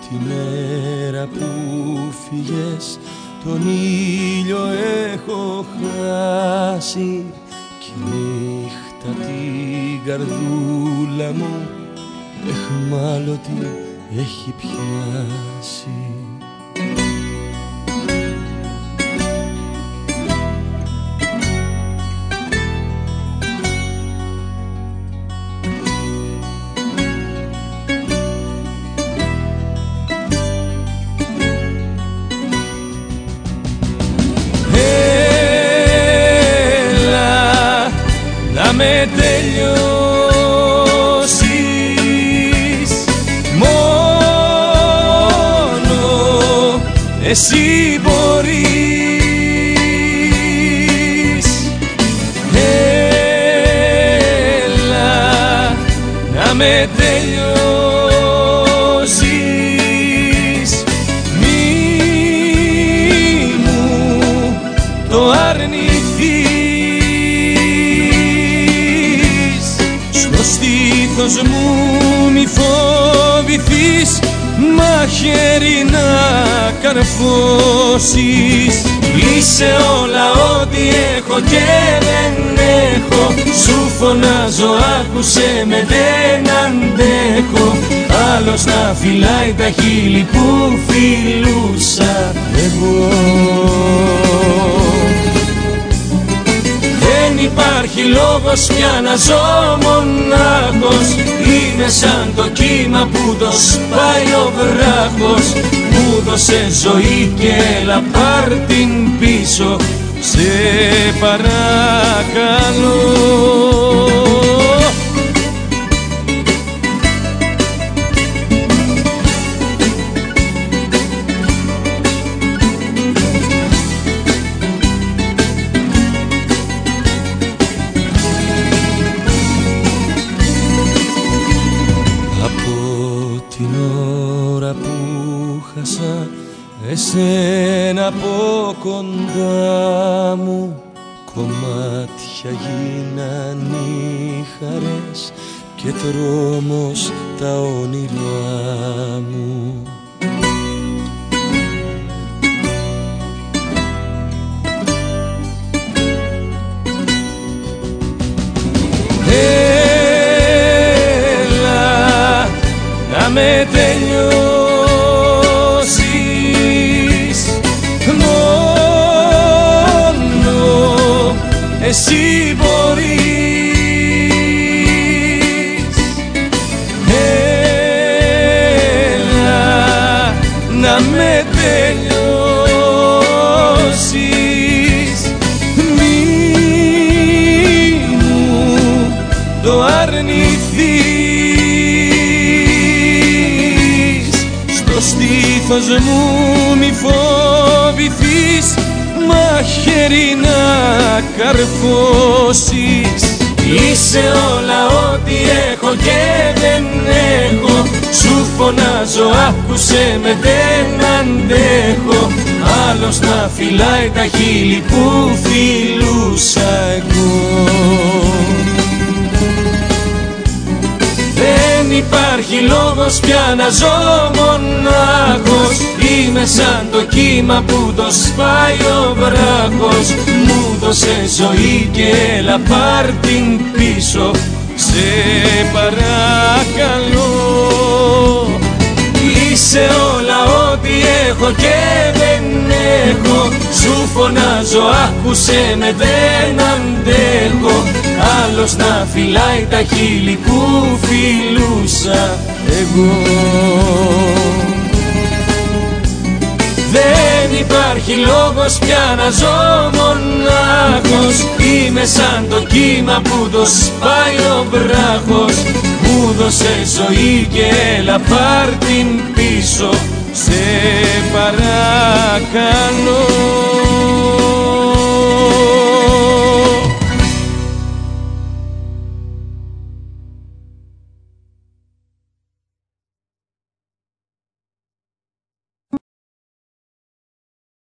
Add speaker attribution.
Speaker 1: τη μέρα που φύγες τον ήλιο έχω χάσει κι η νύχτα την καρδούλα μου εχμάλωτη έχει πιάσει. Να με τελειώσεις, μόνο εσύ μπορείς. Έλα να με τελειώσεις, μη μου το αρνηθείς. Στήθος μου μη φοβηθείς, μαχαίρι να καρφώσεις. Είσαι όλα ό,τι έχω και δεν έχω, σου φωνάζω άκουσε με δεν αντέχω. Άλλος να φυλάει τα χείλη που φιλούσα εγώ. Δεν υπάρχει λόγος πια να ζω μονάχος, είμαι σαν το κύμα που το σπάει ο βράχος. Μου δώσε ζωή και έλα πάρ' την πίσω, σε παρακαλώ. Την ώρα που χάσα εσένα από κοντά μου, κομμάτια γίναν οι χαρές και τρόμος τα όνειρά μου. Να με τελειώσεις, μόνο εσύ μπορείς. Έλα να με τελειώσεις, μη μου το αρνηθείς. Στο στήθος μου μη φοβηθείς, μαχαίρι να καρφώσεις. Είσαι όλα ό,τι έχω και δεν έχω, σου φωνάζω άκουσε με δεν αντέχω. Άλλος να φυλάει τα χείλη που φιλούσα εγώ. Δεν υπάρχει λόγος πια να ζω μονάχος, είμαι σαν το κύμα που το σπάει ο βράχος. Μου δώσε ζωή και έλα πάρ' την πίσω, σε παρακαλώ. Είσαι όλα ό,τι έχω και δεν έχω, σου φωνάζω άκουσε με δεν αντέχω. Άλλος να φυλάει τα χείλη που φιλούσα εγώ. Δεν υπάρχει λόγος πια να ζω μονάχος, είμαι σαν το κύμα που το σπάει ο βράχος. Μου δώσε ζωή και έλα πάρ' την πίσω, σε παρακαλώ.